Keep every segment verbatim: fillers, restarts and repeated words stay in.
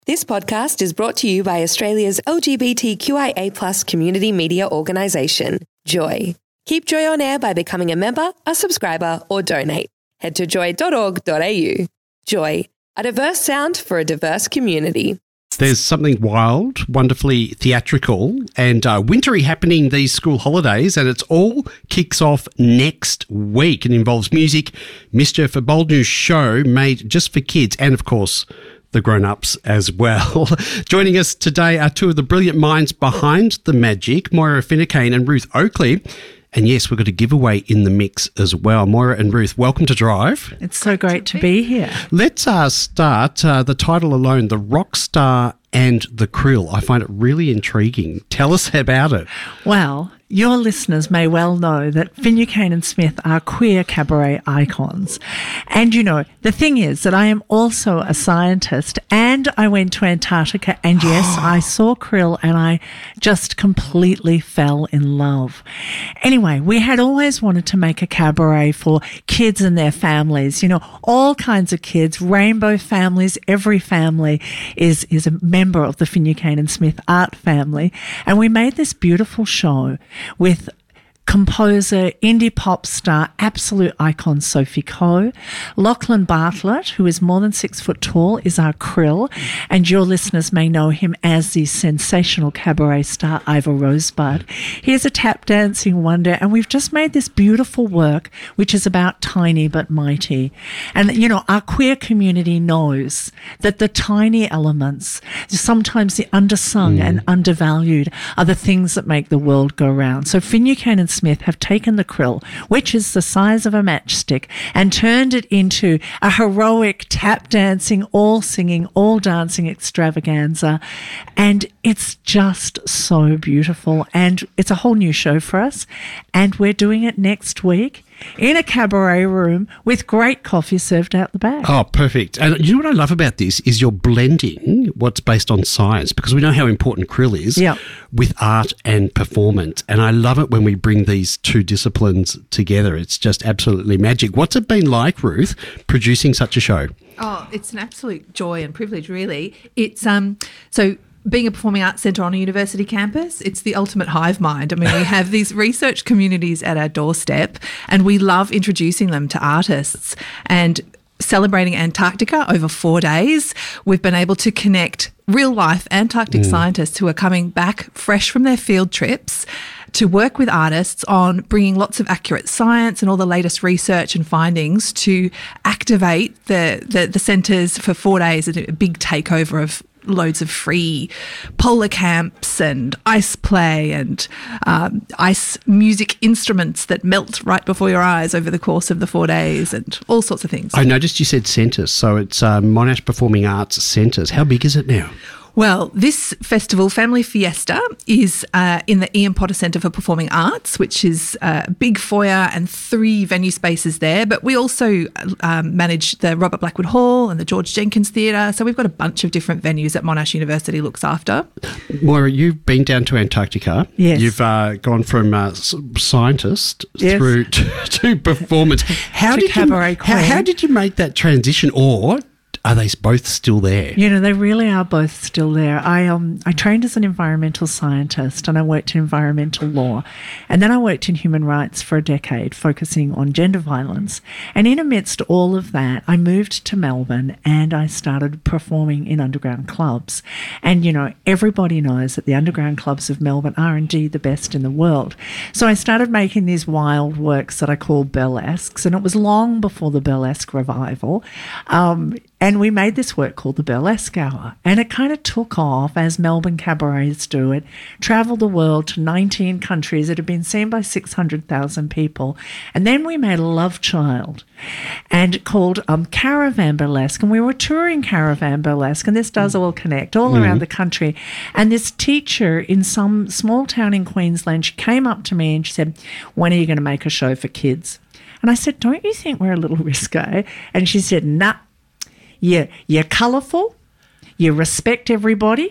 This podcast is brought to you by Australia's L G B T Q I A plus community media organisation, Joy. Keep Joy on air by becoming a member, a subscriber, or donate. Head to joy dot org dot a u. Joy, a diverse sound for a diverse community. There's something wild, wonderfully theatrical and uh, wintry happening these school holidays, and it's all kicks off next week. It involves music, mischief, a bold new show made just for kids and, of course, the grown-ups as well. Joining us today are two of the brilliant minds behind the magic, Moira Finucane and Ruth Oakley. And yes, we've got a giveaway in the mix as well. Moira and Ruth, welcome to Drive. It's so great to be here. Let's uh, start, uh, the title alone, The Rock Star and the Krill. I find it really intriguing. Tell us about it. Well, your listeners may well know that Finucane and Smith are queer cabaret icons. And, you know, the thing is that I am also a scientist and I went to Antarctica and, yes, I saw krill and I just completely fell in love. Anyway, we had always wanted to make a cabaret for kids and their families, you know, all kinds of kids, rainbow families. Every family is, is a member of the Finucane and Smith art family. And we made this beautiful show with composer, indie pop star, absolute icon Sophie Coe. Lachlan Bartlett, who is more than six foot tall, is our krill, and your listeners may know him as the sensational cabaret star Ivor Rosebud. He is a tap dancing wonder, and we've just made this beautiful work which is about tiny but mighty. And, you know, our queer community knows that the tiny elements, sometimes the undersung mm. and undervalued, are the things that make the world go round. So Finucane and Smith have taken the krill, which is the size of a matchstick, and turned it into a heroic tap dancing, all singing, all dancing extravaganza. And it's just so beautiful. And it's a whole new show for us. And we're doing it next week in a cabaret room with great coffee served out the back. Oh, perfect. And you know what I love about this is you're blending what's based on science, because we know how important krill is, yep. with art and performance. And I love it when we bring these two disciplines together. It's just absolutely magic. What's it been like, Ruth, producing such a show? Oh, it's an absolute joy and privilege, really. It's um so being a performing arts centre on a university campus, it's the ultimate hive mind. I mean, we have these research communities at our doorstep and we love introducing them to artists. And celebrating Antarctica over four days, we've been able to connect real-life Antarctic mm. scientists who are coming back fresh from their field trips to work with artists on bringing lots of accurate science and all the latest research and findings to activate the, the, the centres for four days, a big takeover of loads of free polar camps and ice play and um, ice music instruments that melt right before your eyes over the course of the four days and all sorts of things. I noticed you said centres, so it's uh, Monash Performing Arts Centres. How big is it now? Well, this festival, Family Fiesta, is uh, in the Ian Potter Centre for Performing Arts, which is a big foyer and three venue spaces there. But we also um, manage the Robert Blackwood Hall and the George Jenkins Theatre. So we've got a bunch of different venues that Monash University looks after. Moira, you've been down to Antarctica. Yes. You've uh, gone from uh, scientist yes. through to, to performance. How to did cabaret you, queen. how, how did you make that transition, or are they both still there? You know, they really are both still there. I um I trained as an environmental scientist and I worked in environmental law. And then I worked in human rights for a decade, focusing on gender violence. And in amidst all of that, I moved to Melbourne and I started performing in underground clubs. And, you know, everybody knows that the underground clubs of Melbourne are indeed the best in the world. So I started making these wild works that I call burlesques. And it was long before the burlesque revival. Um, And we made this work called the Burlesque Hour, and it kind of took off as Melbourne cabarets do it, travelled the world to nineteen countries. It had been seen by six hundred thousand people. And then we made a love child and called um, Caravan Burlesque, and we were touring Caravan Burlesque, and this does all connect all mm. around the country. And this teacher in some small town in Queensland, she came up to me and she said, "When are you going to make a show for kids?" And I said, "Don't you think we're a little risque?" And she said, "Nah. You're, you're colourful, you respect everybody,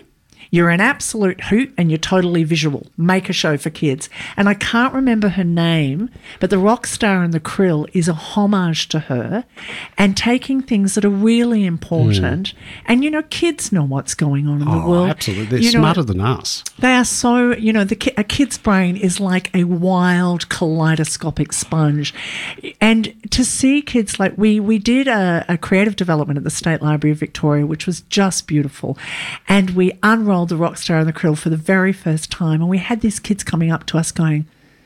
You're an absolute hoot and you're totally visual. Make a show for kids. And I can't remember her name, but the rock star and the krill is a homage to her and taking things that are really important. Mm. And, you know, kids know what's going on in oh, the world. Absolutely. They're you smarter know, than us. They are so, you know, the ki- a kid's brain is like a wild kaleidoscopic sponge. And to see kids like we, we did a, a creative development at the State Library of Victoria, which was just beautiful. And we unrolled the Rockstar and the Krill for the very first time. And we had these kids coming up to us going,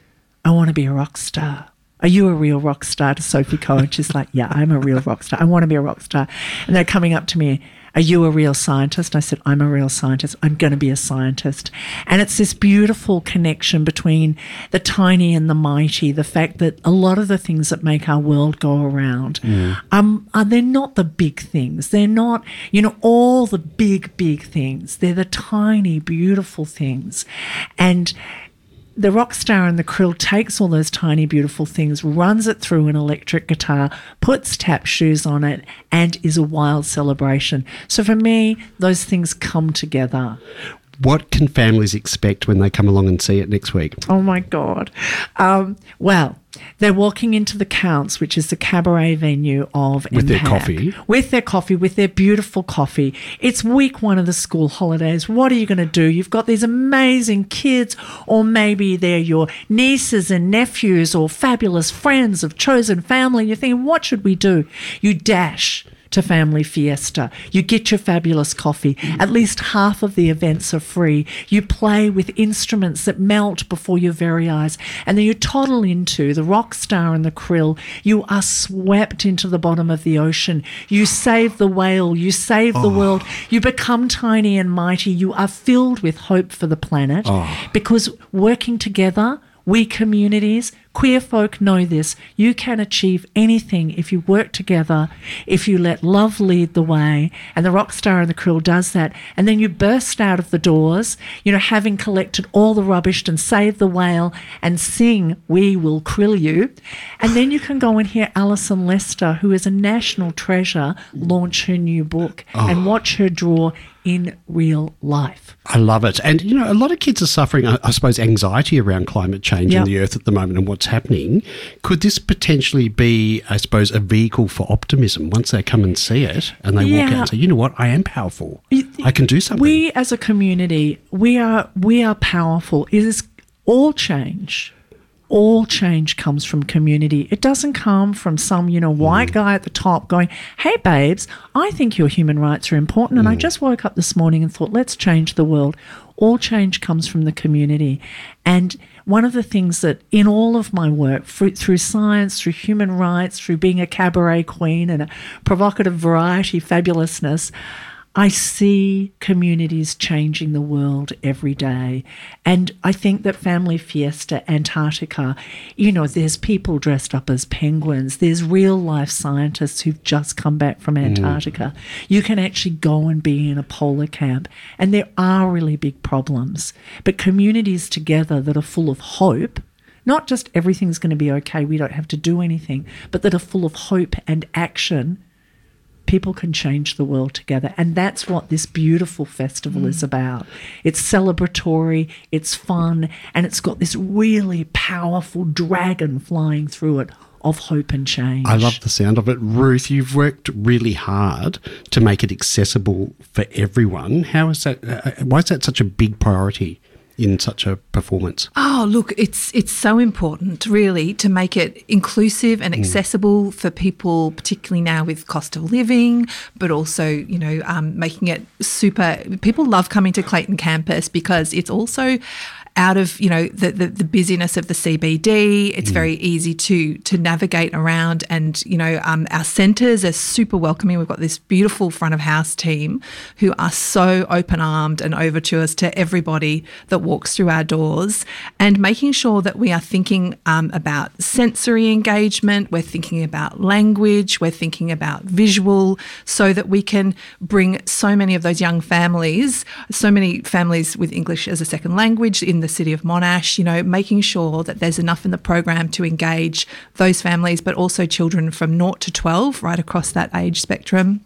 I want to be a rock star. Are you a real rock star? To Sophie Cohen. She's like, yeah, I'm a real rock star. I want to be a rock star. And they're coming up to me, are you a real scientist? I said, I'm a real scientist. I'm going to be a scientist. And it's this beautiful connection between the tiny and the mighty, the fact that a lot of the things that make our world go around, mm. um, are they're not the big things. They're not, you know, all the big, big things. They're the tiny, beautiful things. And the rock star and the krill takes all those tiny, beautiful things, runs it through an electric guitar, puts tap shoes on it, and is a wild celebration. So for me, those things come together. What can families expect when they come along and see it next week? Oh, my God. Um, well, they're walking into the Counts, which is the cabaret venue of With M PAC. their coffee. With their coffee, with their beautiful coffee. It's week one of the school holidays. What are you going to do? You've got these amazing kids, or maybe they're your nieces and nephews or fabulous friends of chosen family. You're thinking, what should we do? You dash to Family Fiesta. You get your fabulous coffee. At least half of the events are free. You play with instruments that melt before your very eyes. And then you toddle into the rock star and the krill. You are swept into the bottom of the ocean. You save the whale. You save oh. the world. You become tiny and mighty. You are filled with hope for the planet oh. because working together, we communities, queer folk know this. You can achieve anything if you work together, if you let love lead the way. And the rock star and the krill does that. And then you burst out of the doors, you know, having collected all the rubbish and saved the whale and sing We Will Krill You. And then you can go and hear Alison Lester, who is a national treasure, launch her new book oh. and watch her draw in real life. I love it. And, you know, a lot of kids are suffering, I suppose, anxiety around climate change yep. in the earth at the moment and what's happening. Could this potentially be, I suppose, a vehicle for optimism once they come and see it and they yeah. walk out and say, you know what, I am powerful. I can do something. We as a community, we are we are powerful. It is all change. All change comes from community. It doesn't come from some, you know, white mm. guy at the top going, hey, babes, I think your human rights are important and mm. I just woke up this morning and thought, let's change the world. All change comes from the community. And one of the things that in all of my work, through, through science, through human rights, through being a cabaret queen and a provocative variety fabulousness, I see communities changing the world every day. And I think that Family Fiesta Antarctica, you know, there's people dressed up as penguins. There's real life scientists who've just come back from Antarctica. Mm. You can actually go and be in a polar camp. And there are really big problems. But communities together that are full of hope, not just everything's going to be okay, we don't have to do anything, but that are full of hope and action, people can change the world together. And that's what this beautiful festival mm. is about. It's celebratory, it's fun, and it's got this really powerful dragon flying through it of hope and change. I love the sound of it. Ruth, you've worked really hard to make it accessible for everyone. How is that? Uh, why is that such a big priority in such a performance? Oh, look, it's it's so important, really, to make it inclusive and accessible mm. for people, particularly now with cost of living, but also, you know, um, making it super. People love coming to Clayton campus because it's also out of, you know, the, the, the busyness of the C B D. It's mm. very easy to to navigate around, and, you know, um, our centres are super welcoming. We've got this beautiful front of house team who are so open-armed and overtures to everybody that walks through our doors, and making sure that we are thinking um, about sensory engagement, we're thinking about language, we're thinking about visual, so that we can bring so many of those young families, so many families with English as a second language in the city of Monash, you know, making sure that there's enough in the program to engage those families, but also children from naught to twelve, right across that age spectrum.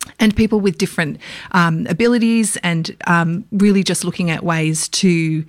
and people with different um, abilities, and um, really just looking at ways to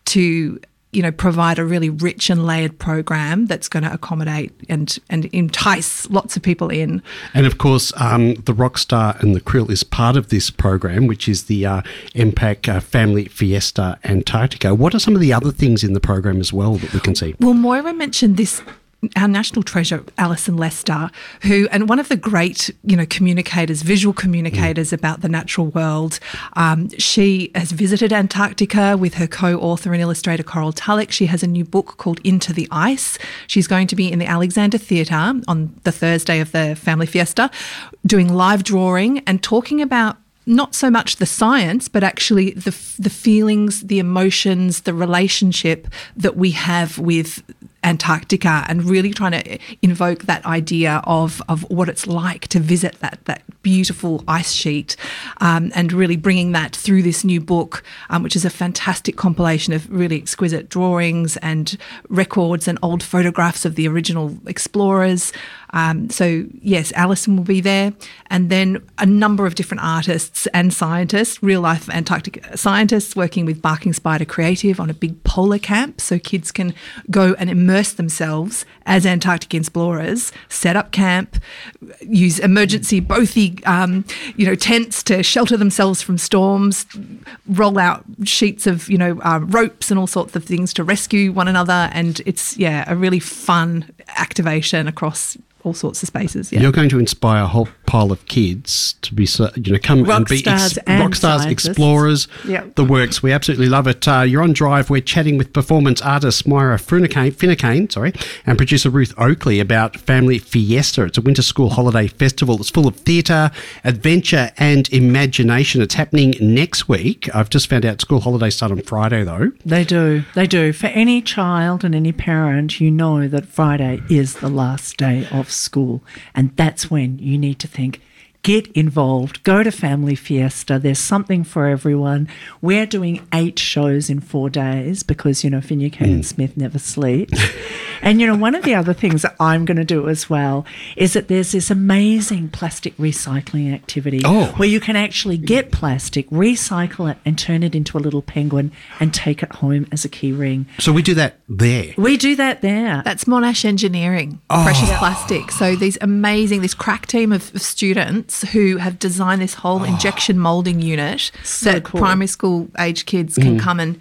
to you know provide a really rich and layered program that's going to accommodate and and entice lots of people in. And of course, um, the Rockstar and the Krill is part of this program, which is the uh, M PAC uh, Family Fiesta Antarctica. What are some of the other things in the program as well that we can see? Well, Moira mentioned this. Our national treasure, Alison Lester, who, and one of the great, you know, communicators, visual communicators mm. about the natural world. Um, she has visited Antarctica with her co-author and illustrator Coral Tulloch. She has a new book called Into the Ice. She's going to be in the Alexander Theatre on the Thursday of the Family Fiesta, doing live drawing and talking about not so much the science, but actually the the feelings, the emotions, the relationship that we have with Antarctica, and really trying to invoke that idea of of what it's like to visit that that beautiful ice sheet, um, and really bringing that through this new book, um, which is a fantastic compilation of really exquisite drawings and records and old photographs of the original explorers. Um, so yes, Alison will be there, and then a number of different artists and scientists, real life Antarctic scientists, working with Barking Spider Creative on a big polar camp, so kids can go and immerse themselves as Antarctic explorers, set up camp, use emergency Bothy, um, you know, tents to shelter themselves from storms, roll out sheets of, you know, uh, ropes and all sorts of things to rescue one another, and it's yeah a really fun activation across all sorts of spaces. Yeah. You're going to inspire a whole pile of kids to be, you know, come rock and be stars, ex- and rock stars, scientists. explorers, Yep. the works. We absolutely love it. Uh, you're on Drive. We're chatting with performance artist Moira Finucane, Finucane, sorry, and producer Ruth Oakley about Family Fiesta. It's a winter school holiday festival. It's full of theatre, adventure, and imagination. It's happening next week. I've just found out school holidays start on Friday, though. They do. They do. For any child and any parent, you know that Friday is the last day of school. And that's when you need to think, get involved, go to Family Fiesta. There's something for everyone. We're doing eight shows in four days because, you know, Finucane and Smith never sleeps. And, you know, one of the other things that I'm going to do as well is that there's this amazing plastic recycling activity Oh. where you can actually get plastic, recycle it and turn it into a little penguin and take it home as a key ring. So we do that there. We do that there. That's Monash Engineering, precious plastic. So these amazing, this crack team of, of students who have designed this whole injection moulding unit So that cool. primary school age kids can come and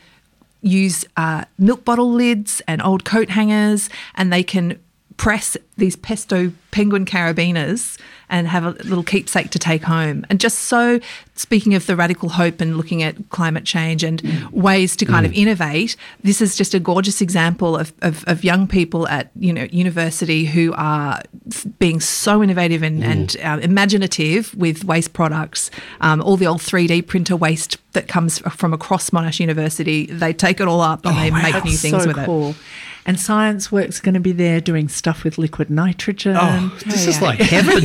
use uh, milk bottle lids and old coat hangers, and they can press these pesto penguin carabiners and have a little keepsake to take home. And just so, speaking of the radical hope and looking at climate change and ways to kind of innovate, this is just a gorgeous example of, of, of young people at, you know, university who are f- being so innovative and, and uh, imaginative with waste products. Um, all the old three D printer waste that comes from across Monash University, they take it all up and they make That's new things so with cool. it. And Science Work's going to be there doing stuff with liquid nitrogen. Oh, this is yeah. like heaven.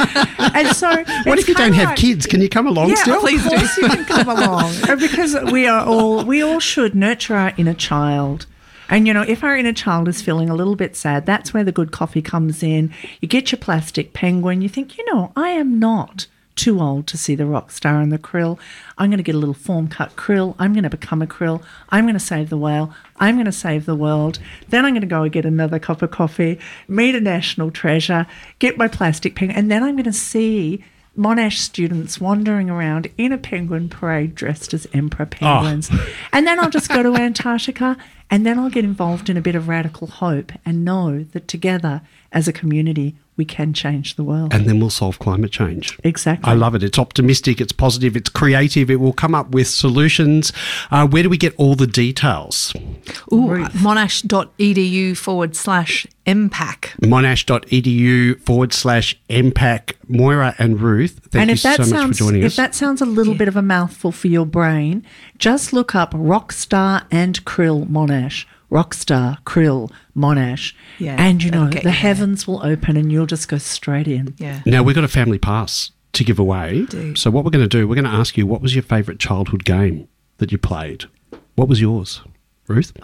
And so, What if you don't have kids? Can you come along Yeah, still? of course you can come along. Because we are all, we all should nurture our inner child. And, you know, if our inner child is feeling a little bit sad, that's where the good coffee comes in. You get your plastic penguin. You think, you know, I am not too old to see the Rockstar and the Krill. I'm going to get a little form cut krill. I'm going to become a krill. I'm going to save the whale. I'm going to save the world. Then I'm going to go and get another cup of coffee, meet a national treasure, get my plastic penguin, and then I'm going to see Monash students wandering around in a penguin parade dressed as emperor penguins. Oh. And then I'll just go to Antarctica, and then I'll get involved in a bit of radical hope and know that together as a community we can change the world. And then we'll solve climate change. Exactly. I love it. It's optimistic, it's positive, it's creative, it will come up with solutions. Uh, where do we get all the details? Ooh, Ruth. monash.edu forward slash MPAC. monash.edu forward slash MPAC. Moira and Ruth, thank and you if that so much sounds, for joining if us. that sounds a little bit of a mouthful for your brain, just look up Rockstar and Krill Monash. Rockstar, Krill, Monash. Yeah, and, you know, that'll get the you there. heavens will open and you'll just go straight in. Yeah. Now, we've got a family pass to give away. Do. So what we're going to do, we're going to ask you, what was your favourite childhood game that you played? What was yours, Ruth? Oh,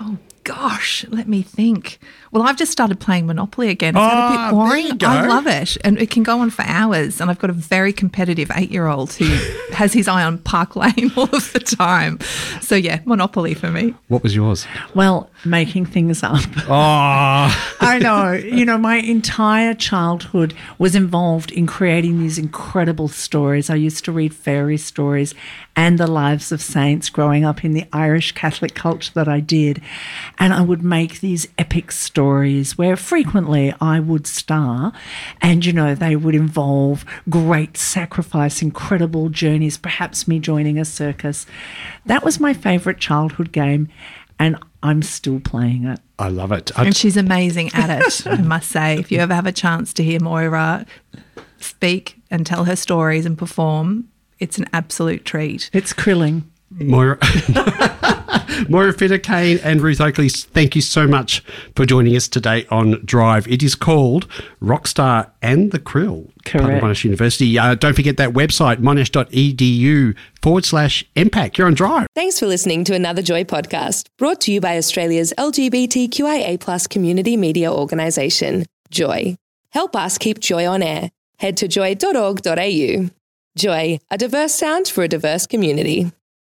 Gosh, let me think. Well, I've just started playing Monopoly again. Is that a Oh, bit boring? there you go. I love it. And it can go on for hours. And I've got a very competitive eight-year-old who has his eye on Park Lane all of the time. So, yeah, Monopoly for me. What was yours? Well, making things up. Oh, I know. You know, my entire childhood was involved in creating these incredible stories. I used to read fairy stories and the lives of saints growing up in the Irish Catholic culture that I did. And I would make these epic stories where frequently I would star. And, you know, they would involve great sacrifice, incredible journeys, perhaps me joining a circus. That was my favourite childhood game. And I'm still playing it. I love it. I, And she's amazing at it, I must say. If you ever have a chance to hear Moira speak and tell her stories and perform, it's an absolute treat. It's krilling. Moira, Moira Fitter-Cain and Ruth Oakley, thank you so much for joining us today on Drive. It is called Rockstar and the Krill, part of Correct. Monash University. Uh, don't forget that website, monash.edu forward slash MPAC. You're on Drive. Thanks for listening to another Joy podcast, brought to you by Australia's L G B T Q I A plus community media organisation, Joy. Help us keep Joy on air. Head to joy dot org dot a u. Joy, a diverse sound for a diverse community.